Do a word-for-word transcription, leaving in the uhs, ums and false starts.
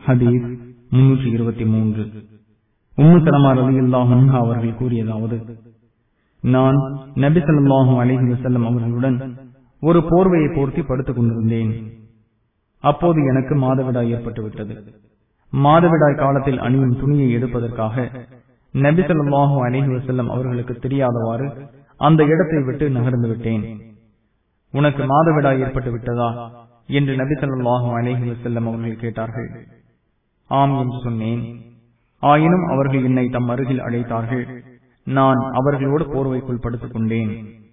ஹதீஸ் முன்னூற்றி இருபத்தி மூன்று. உம்மு சலமா ரலியல்லாஹு அன்ஹா அவர்கள் கூறியதாவது, நான் நபி ஸல்லல்லாஹு அலைஹி வஸல்லம் அவர்களுடன் ஒரு போர்வையை போர்த்தி படுத்துக் கொண்டிருந்தேன். அப்போது எனக்கு மாதவிடாய் ஏற்பட்டுவிட்டது. மாதவிடாய் காலத்தில் அணியும் துணியை எடுப்பதற்காக நபி ஸல்லல்லாஹு அலைஹி வஸல்லம் அவர்களுக்கு தெரியாதவாறு அந்த இடத்தை விட்டு நகர்ந்து விட்டேன். உனக்கு மாதவிடாய் ஏற்பட்டு விட்டதா என்று நபி ஸல்லல்லாஹு அலைஹி வஸல்லம் அவர்கள் கேட்டார்கள். ஆம் என்று சொன்னேன். ஆயினும் அவர்கள் என்னை தம் அருகில் அழைத்தார்கள். நான் அவர்களோடு போர்வைக்குள் படுத்துக் கொண்டேன்.